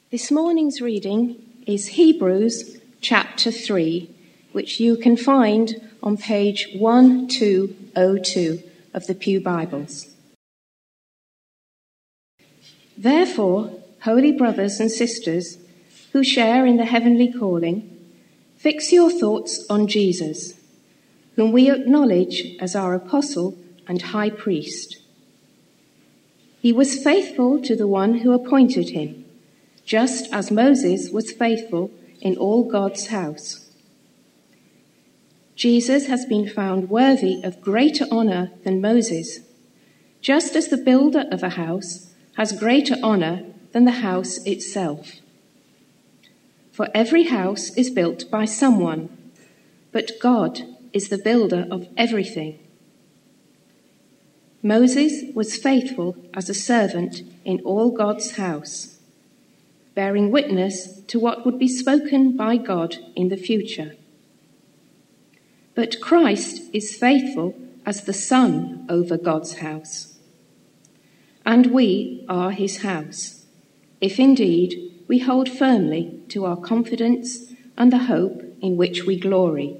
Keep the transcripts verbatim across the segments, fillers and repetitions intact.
This morning's reading is Hebrews chapter three, which you can find on page twelve oh two of the Pew Bibles. Therefore, holy brothers and sisters who share in the heavenly calling, fix your thoughts on Jesus, whom we acknowledge as our apostle and high priest. He was faithful to the one who appointed him, just as Moses was faithful in all God's house. Jesus has been found worthy of greater honour than Moses, just as the builder of a house has greater honour than the house itself. For every house is built by someone, but God is the builder of everything. Moses was faithful as a servant in all God's house, bearing witness to what would be spoken by God in the future. But Christ is faithful as the Son over God's house. And we are his house, if indeed we hold firmly to our confidence and the hope in which we glory.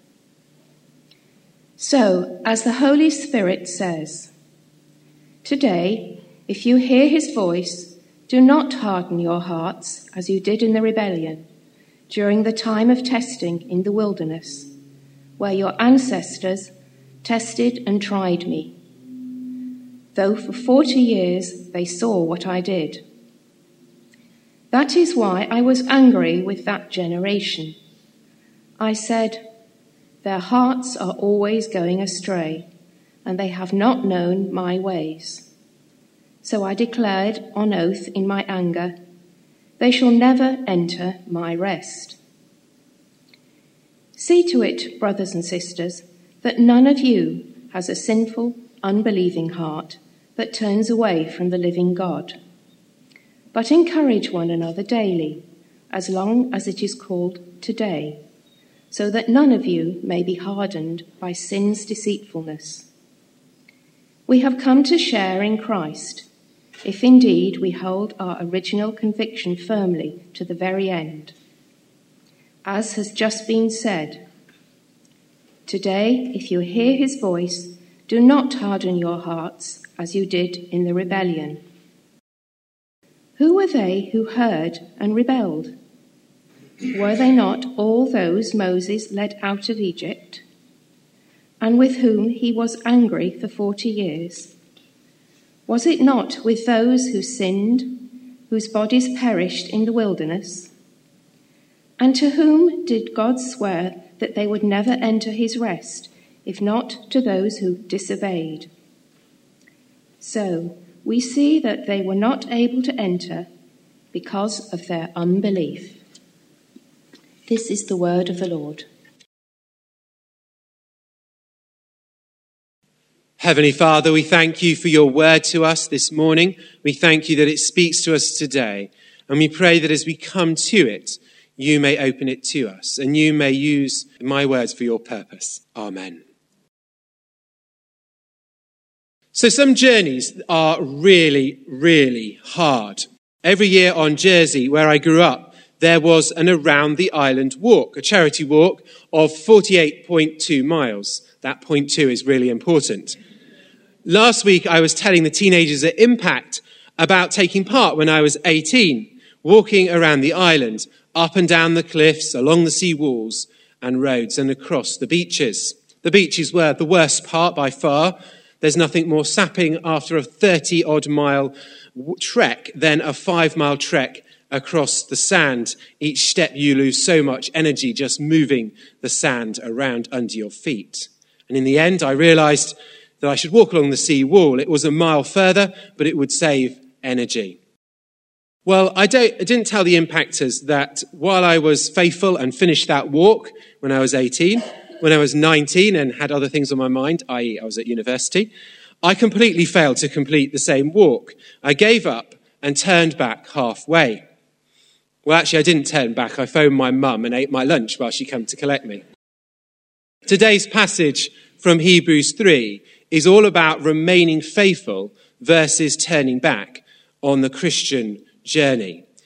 So, as the Holy Spirit says, today, if you hear his voice, do not harden your hearts as you did in the rebellion during the time of testing in the wilderness, where your ancestors tested and tried me, though for forty years they saw what I did. That is why I was angry with that generation. I said, their hearts are always going astray, and they have not known my ways. So I declared on oath in my anger, they shall never enter my rest. See to it, brothers and sisters, that none of you has a sinful, unbelieving heart that turns away from the living God. But encourage one another daily, as long as it is called today, so that none of you may be hardened by sin's deceitfulness. We have come to share in Christ, if indeed we hold our original conviction firmly to the very end. As has just been said, today, if you hear his voice, do not harden your hearts as you did in the rebellion. Who were they who heard and rebelled? Were they not all those Moses led out of Egypt, and with whom he was angry for forty years? Was it not with those who sinned, whose bodies perished in the wilderness? And to whom did God swear that they would never enter his rest, if not to those who disobeyed? So we see that they were not able to enter because of their unbelief. This is the word of the Lord. Heavenly Father, we thank you for your word to us this morning. We thank you that it speaks to us today. And we pray that as we come to it, you may open it to us and you may use my words for your purpose. Amen. So some journeys are really, really hard. Every year on Jersey, where I grew up, there was an Around the Island walk, a charity walk of forty-eight point two miles. That point two is really important. Last week, I was telling the teenagers at Impact about taking part when I was eighteen, walking around the island, up and down the cliffs, along the sea walls and roads and across the beaches. The beaches were the worst part by far. There's nothing more sapping after a thirty-odd mile trek than a five-mile trek across the sand. Each step you lose so much energy just moving the sand around under your feet. And in the end, I realised that I should walk along the sea wall. It was a mile further, but it would save energy. Well, I, don't, I didn't tell the impactors that while I was faithful and finished that walk when I was eighteen, when I was nineteen and had other things on my mind, that is I was at university, I completely failed to complete the same walk. I gave up and turned back halfway. Well, actually, I didn't turn back. I phoned my mum and ate my lunch while she came to collect me. Today's passage from Hebrews three is all about remaining faithful versus turning back on the Christian journey.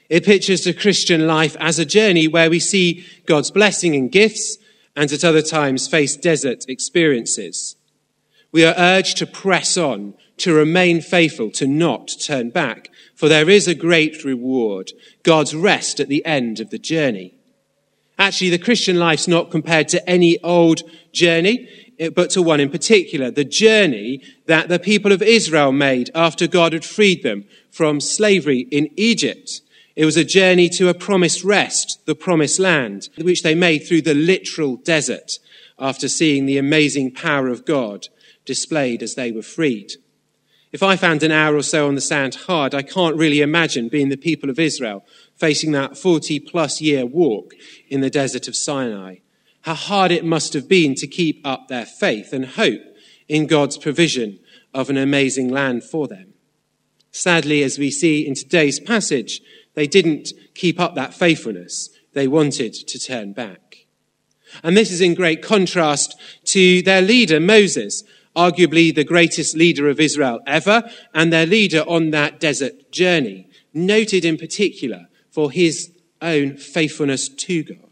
It pictures the Christian life as a journey where we see God's blessing and gifts and at other times face desert experiences. We are urged to press on, to remain faithful, to not turn back, for there is a great reward, God's rest at the end of the journey. Actually, the Christian life's not compared to any old journey, but to one in particular, the journey that the people of Israel made after God had freed them from slavery in Egypt. It was a journey to a promised rest, the promised land, which they made through the literal desert after seeing the amazing power of God displayed as they were freed. If I found an hour or so on the sand hard, I can't really imagine being the people of Israel facing that forty plus year walk in the desert of Sinai. How hard it must have been to keep up their faith and hope in God's provision of an amazing land for them. Sadly, as we see in today's passage, they didn't keep up that faithfulness. They wanted to turn back. And this is in great contrast to their leader, Moses, arguably the greatest leader of Israel ever, and their leader on that desert journey, noted in particular for his own faithfulness to God.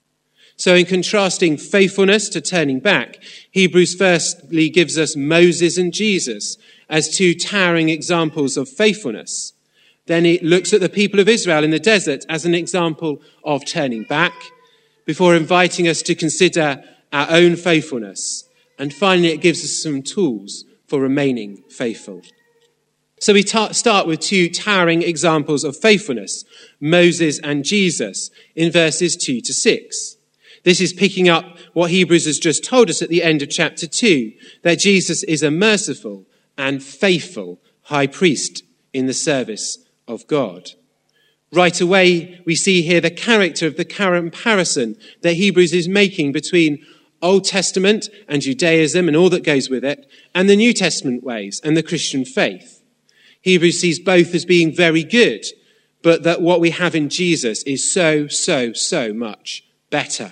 So in contrasting faithfulness to turning back, Hebrews firstly gives us Moses and Jesus as two towering examples of faithfulness. Then it looks at the people of Israel in the desert as an example of turning back, before inviting us to consider our own faithfulness. And finally, it gives us some tools for remaining faithful. So we ta- start with two towering examples of faithfulness, Moses and Jesus, in verses two to six. This is picking up what Hebrews has just told us at the end of chapter two, that Jesus is a merciful and faithful high priest in the service of God. Right away, we see here the character of the comparison that Hebrews is making between Old Testament and Judaism and all that goes with it, and the New Testament ways and the Christian faith. Hebrews sees both as being very good, but that what we have in Jesus is so, so, so much better.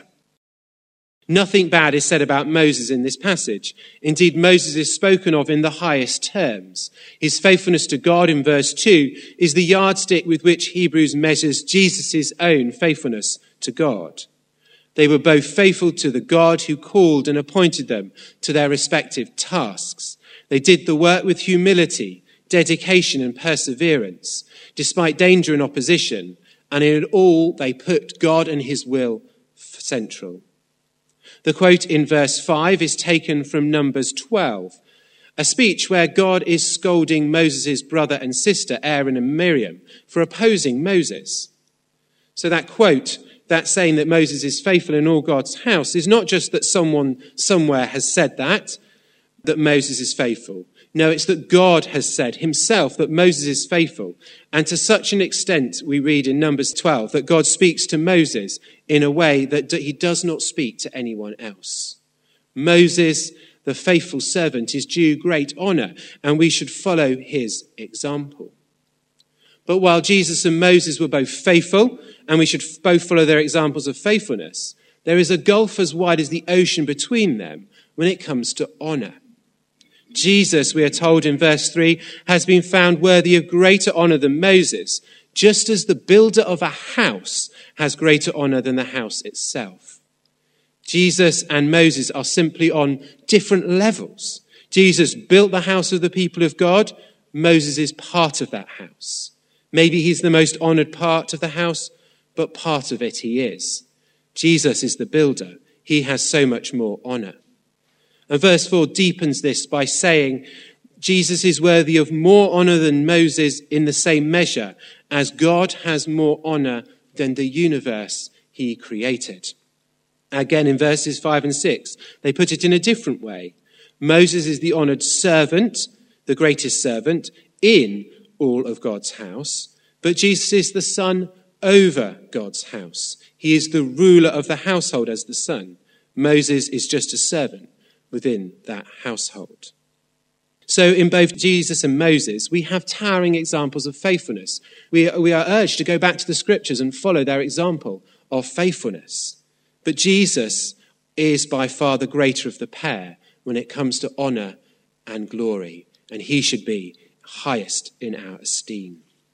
Nothing bad is said about Moses in this passage. Indeed, Moses is spoken of in the highest terms. His faithfulness to God in verse two is the yardstick with which Hebrews measures Jesus' own faithfulness to God. They were both faithful to the God who called and appointed them to their respective tasks. They did the work with humility, dedication and perseverance, despite danger and opposition, and in it all they put God and his will central. The quote in verse five is taken from Numbers twelve, a speech where God is scolding Moses' brother and sister, Aaron and Miriam, for opposing Moses. So that quote, that saying that Moses is faithful in all God's house, is not just that someone somewhere has said that, that Moses is faithful. No, it's that God has said himself that Moses is faithful. And to such an extent, we read in Numbers twelve, that God speaks to Moses in a way that he does not speak to anyone else. Moses, the faithful servant, is due great honor, and we should follow his example. But while Jesus and Moses were both faithful, and we should both follow their examples of faithfulness, there is a gulf as wide as the ocean between them when it comes to honor. Jesus, we are told in verse three, has been found worthy of greater honor than Moses, just as the builder of a house has greater honor than the house itself. Jesus and Moses are simply on different levels. Jesus built the house of the people of God. Moses is part of that house. Maybe he's the most honored part of the house, but part of it he is. Jesus is the builder. He has so much more honor. And verse four deepens this by saying, Jesus is worthy of more honor than Moses in the same measure as God has more honor than the universe he created. Again, in verses five and six, they put it in a different way. Moses is the honored servant, the greatest servant in all of God's house, but Jesus is the son over God's house. He is the ruler of the household as the son. Moses is just a servant within that household. So in both Jesus and Moses, we have towering examples of faithfulness. We, we are urged to go back to the scriptures and follow their example of faithfulness. But Jesus is by far the greater of the pair when it comes to honor and glory, and he should be highest in our esteem.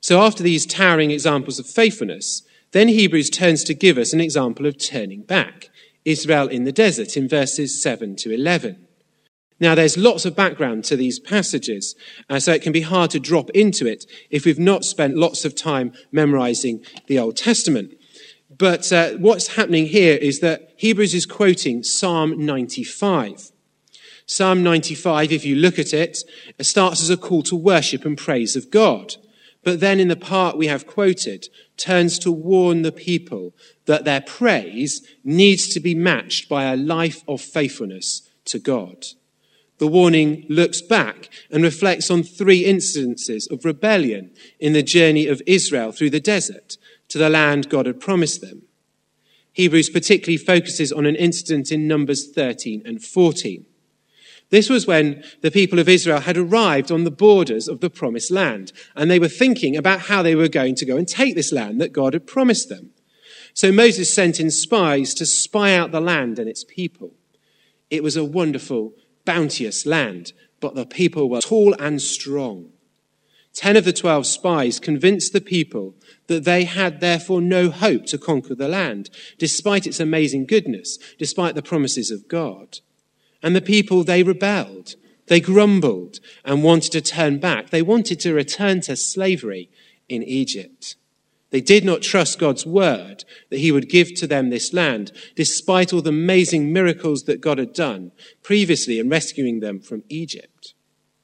So after these towering examples of faithfulness, then Hebrews turns to give us an example of turning back, Israel in the desert in verses seven to eleven. Now there's lots of background to these passages, uh, so it can be hard to drop into it if we've not spent lots of time memorizing the Old Testament. But uh, what's happening here is that Hebrews is quoting Psalm ninety-five. Psalm ninety-five, if you look at it, it starts as a call to worship and praise of God. But then in the part we have quoted, turns to warn the people that their praise needs to be matched by a life of faithfulness to God. The warning looks back and reflects on three instances of rebellion in the journey of Israel through the desert to the land God had promised them. Hebrews particularly focuses on an incident in Numbers thirteen and fourteen. This was when the people of Israel had arrived on the borders of the promised land, and they were thinking about how they were going to go and take this land that God had promised them. So Moses sent in spies to spy out the land and its people. It was a wonderful, bounteous land, but the people were tall and strong. Ten of the twelve spies convinced the people that they had therefore no hope to conquer the land, despite its amazing goodness, despite the promises of God. And the people, they rebelled, they grumbled and wanted to turn back. They wanted to return to slavery in Egypt. They did not trust God's word that he would give to them this land, despite all the amazing miracles that God had done previously in rescuing them from Egypt.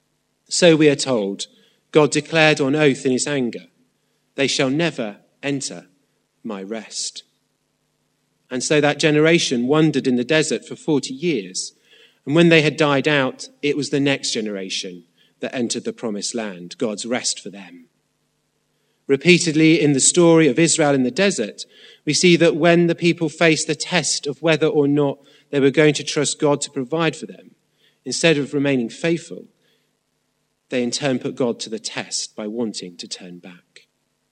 So we are told, God declared on oath in his anger, they shall never enter my rest. And so that generation wandered in the desert for forty years. And when they had died out, it was the next generation that entered the promised land, God's rest for them. Repeatedly in the story of Israel in the desert, we see that when the people faced the test of whether or not they were going to trust God to provide for them, instead of remaining faithful, they in turn put God to the test by wanting to turn back.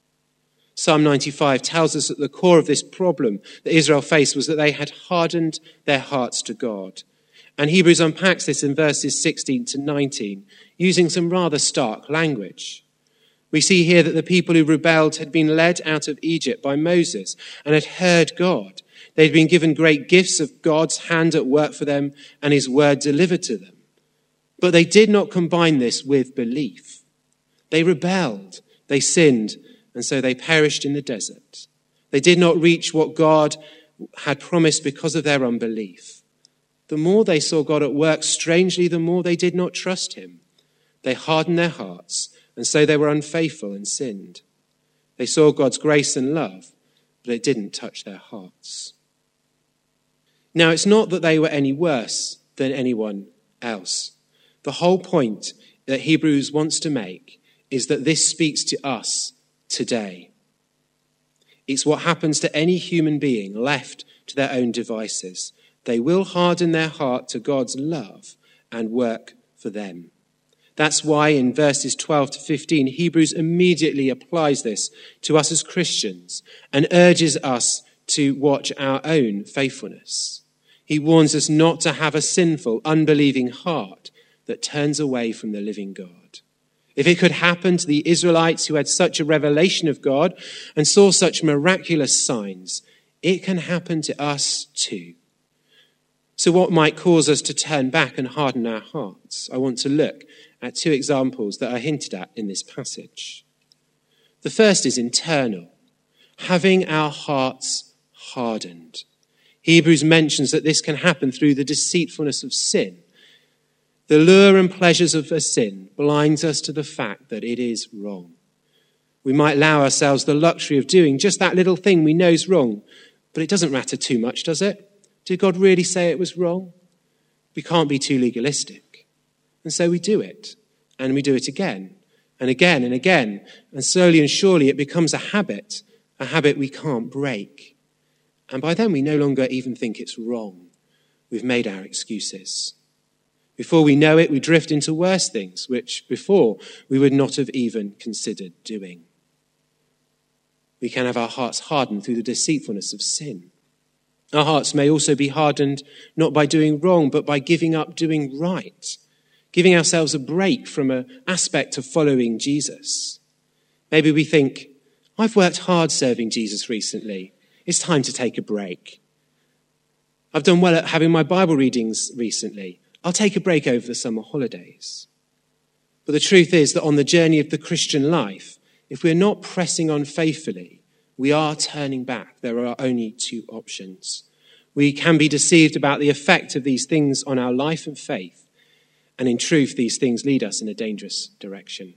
Psalm ninety-five tells us that the core of this problem that Israel faced was that they had hardened their hearts to God. And Hebrews unpacks this in verses sixteen to nineteen, using some rather stark language. We see here that the people who rebelled had been led out of Egypt by Moses and had heard God. They'd been given great gifts of God's hand at work for them and his word delivered to them. But they did not combine this with belief. They rebelled, they sinned, and so they perished in the desert. They did not reach what God had promised because of their unbelief. The more they saw God at work, strangely, the more they did not trust him. They hardened their hearts, and so they were unfaithful and sinned. They saw God's grace and love, but it didn't touch their hearts. Now, it's not that they were any worse than anyone else. The whole point that Hebrews wants to make is that this speaks to us today. It's what happens to any human being left to their own devices. They will harden their heart to God's love and work for them. That's why in verses twelve to fifteen, Hebrews immediately applies this to us as Christians and urges us to watch our own faithfulness. He warns us not to have a sinful, unbelieving heart that turns away from the living God. If it could happen to the Israelites who had such a revelation of God and saw such miraculous signs, it can happen to us too. So what might cause us to turn back and harden our hearts? I want to look at two examples that are hinted at in this passage. The first is internal, having our hearts hardened. Hebrews mentions that this can happen through the deceitfulness of sin. The lure and pleasures of a sin blinds us to the fact that it is wrong. We might allow ourselves the luxury of doing just that little thing we know is wrong, but it doesn't matter too much, does it? Did God really say it was wrong? We can't be too legalistic. And so we do it. And we do it again and again and again. And slowly and surely it becomes a habit, a habit we can't break. And by then we no longer even think it's wrong. We've made our excuses. Before we know it, we drift into worse things, which before we would not have even considered doing. We can have our hearts hardened through the deceitfulness of sin. Our hearts may also be hardened not by doing wrong, but by giving up doing right, giving ourselves a break from an aspect of following Jesus. Maybe we think, I've worked hard serving Jesus recently. It's time to take a break. I've done well at having my Bible readings recently. I'll take a break over the summer holidays. But the truth is that on the journey of the Christian life, if we're not pressing on faithfully, we are turning back. There are only two options. We can be deceived about the effect of these things on our life and faith. And in truth, these things lead us in a dangerous direction.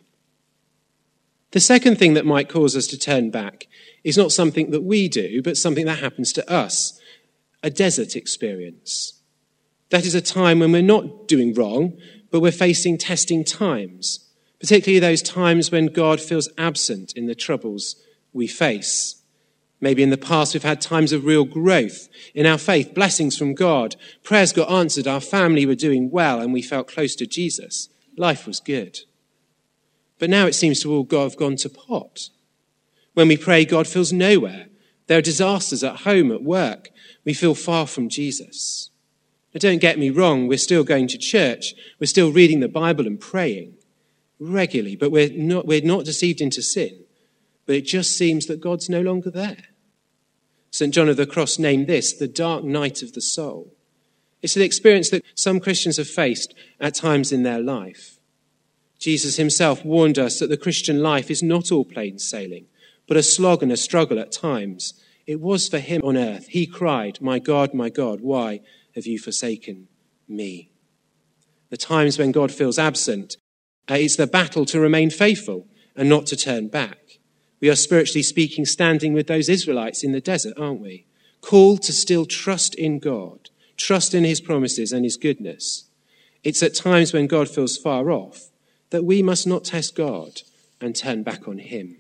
The second thing that might cause us to turn back is not something that we do, but something that happens to us, a desert experience. That is a time when we're not doing wrong, but we're facing testing times, particularly those times when God feels absent in the troubles we face. Maybe in the past we've had times of real growth in our faith, blessings from God, prayers got answered, our family were doing well, and we felt close to Jesus. Life was good. But now it seems to all have gone to pot. When we pray, God feels nowhere. There are disasters at home, at work. We feel far from Jesus. Now, don't get me wrong, we're still going to church. We're still reading the Bible and praying regularly, but we're not, we're not deceived into sin. But it just seems that God's no longer there. Saint John of the Cross named this the dark night of the soul. It's an experience that some Christians have faced at times in their life. Jesus himself warned us that the Christian life is not all plain sailing, but a slog and a struggle at times. It was for him on earth. He cried, "My God, my God, why have you forsaken me?" The times when God feels absent, uh, it's the battle to remain faithful and not to turn back. We are spiritually speaking standing with those Israelites in the desert, aren't we? Called to still trust in God, trust in his promises and his goodness. It's at times when God feels far off that we must not test God and turn back on him.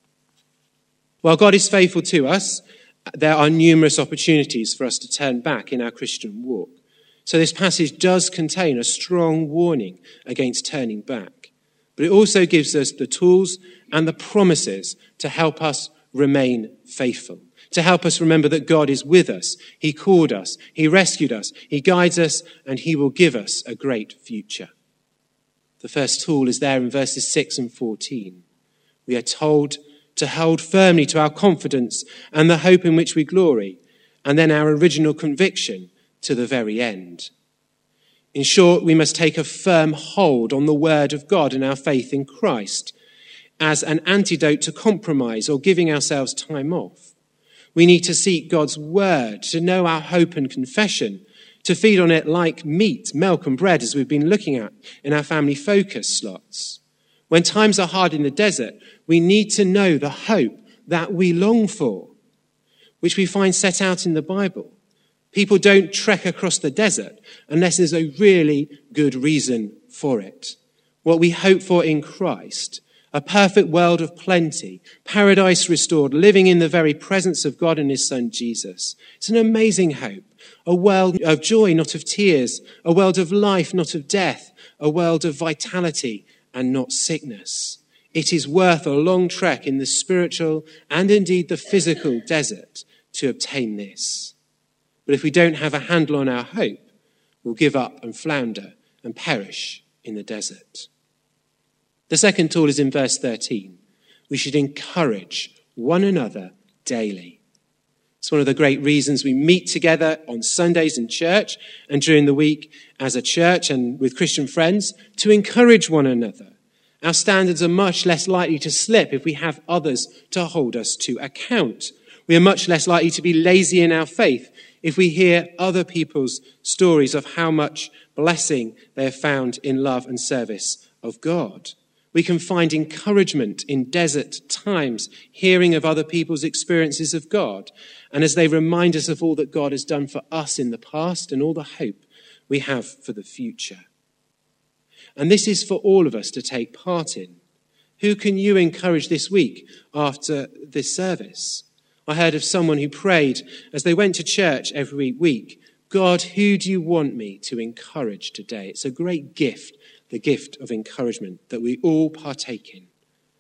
While God is faithful to us, there are numerous opportunities for us to turn back in our Christian walk. So this passage does contain a strong warning against turning back. But it also gives us the tools and the promises to help us remain faithful, to help us remember that God is with us. He called us, he rescued us, he guides us, and he will give us a great future. The first tool is there in verses six and fourteen. We are told to hold firmly to our confidence and the hope in which we glory, and then our original conviction to the very end. In short, we must take a firm hold on the word of God and our faith in Christ as an antidote to compromise or giving ourselves time off. We need to seek God's word, to know our hope and confession, to feed on it like meat, milk and bread, as we've been looking at in our family focus slots. When times are hard in the desert, we need to know the hope that we long for, which we find set out in the Bible. People don't trek across the desert unless there's a really good reason for it. What we hope for in Christ, a perfect world of plenty, paradise restored, living in the very presence of God and his son Jesus. It's an amazing hope, a world of joy, not of tears, a world of life, not of death, a world of vitality and not sickness. It is worth a long trek in the spiritual and indeed the physical desert to obtain this. But if we don't have a handle on our hope, we'll give up and flounder and perish in the desert. The second tool is in verse thirteen. We should encourage one another daily. It's one of the great reasons we meet together on Sundays in church and during the week as a church and with Christian friends to encourage one another. Our standards are much less likely to slip if we have others to hold us to account. We are much less likely to be lazy in our faith if we hear other people's stories of how much blessing they have found in love and service of God. We can find encouragement in desert times, hearing of other people's experiences of God, and as they remind us of all that God has done for us in the past and all the hope we have for the future. And this is for all of us to take part in. Who can you encourage this week after this service? I heard of someone who prayed as they went to church every week, God, who do you want me to encourage today? It's a great gift, the gift of encouragement that we all partake in.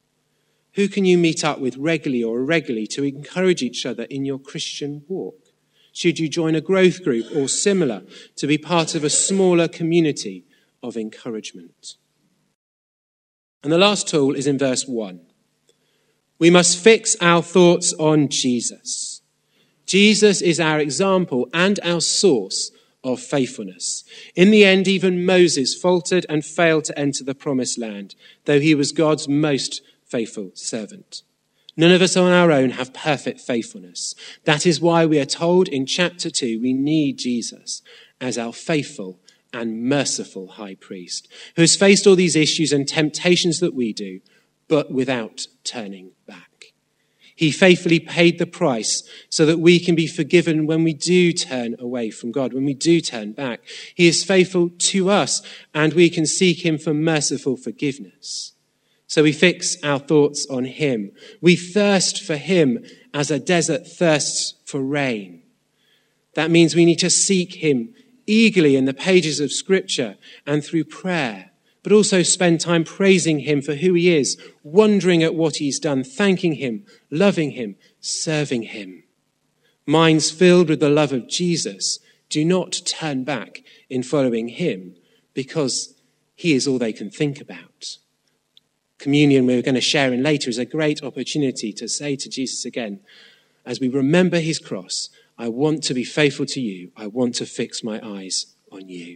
Who can you meet up with regularly or irregularly to encourage each other in your Christian walk? Should you join a growth group or similar to be part of a smaller community of encouragement? And the last tool is in verse one. We must fix our thoughts on Jesus. Jesus is our example and our source of faithfulness. In the end, even Moses faltered and failed to enter the promised land, though he was God's most faithful servant. None of us on our own have perfect faithfulness. That is why we are told in chapter two we need Jesus as our faithful and merciful high priest, who has faced all these issues and temptations that we do, but without turning back. He faithfully paid the price so that we can be forgiven when we do turn away from God, when we do turn back. He is faithful to us, and we can seek him for merciful forgiveness. So we fix our thoughts on him. We thirst for him as a desert thirsts for rain. That means we need to seek him eagerly in the pages of Scripture and through prayer, but also spend time praising him for who he is, wondering at what he's done, thanking him, loving him, serving him. Minds filled with the love of Jesus do not turn back in following him because he is all they can think about. Communion we're going to share in later is a great opportunity to say to Jesus again, as we remember his cross, I want to be faithful to you. I want to fix my eyes on you.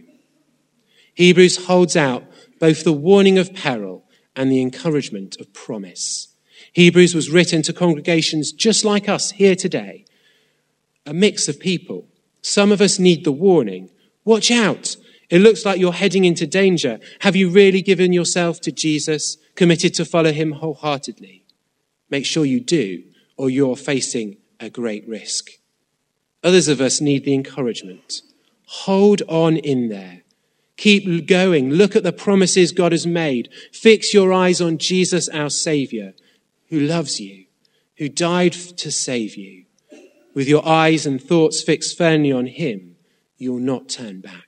Hebrews holds out both the warning of peril and the encouragement of promise. Hebrews was written to congregations just like us here today, a mix of people. Some of us need the warning. Watch out. It looks like you're heading into danger. Have you really given yourself to Jesus, committed to follow him wholeheartedly? Make sure you do, or you're facing a great risk. Others of us need the encouragement. Hold on in there. Keep going. Look at the promises God has made. Fix your eyes on Jesus, our Savior, who loves you, who died to save you. With your eyes and thoughts fixed firmly on him, you'll not turn back.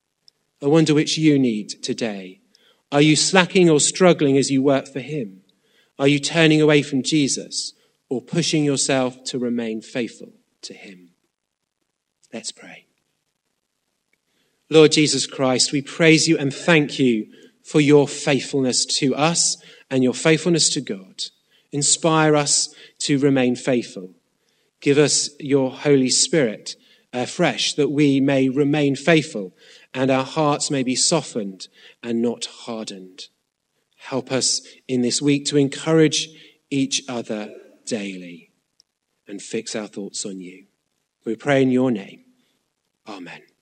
I wonder which you need today. Are you slacking or struggling as you work for him? Are you turning away from Jesus or pushing yourself to remain faithful to him? Let's pray. Lord Jesus Christ, we praise you and thank you for your faithfulness to us and your faithfulness to God. Inspire us to remain faithful. Give us your Holy Spirit afresh that we may remain faithful and our hearts may be softened and not hardened. Help us in this week to encourage each other daily and fix our thoughts on you. We pray in your name. Amen.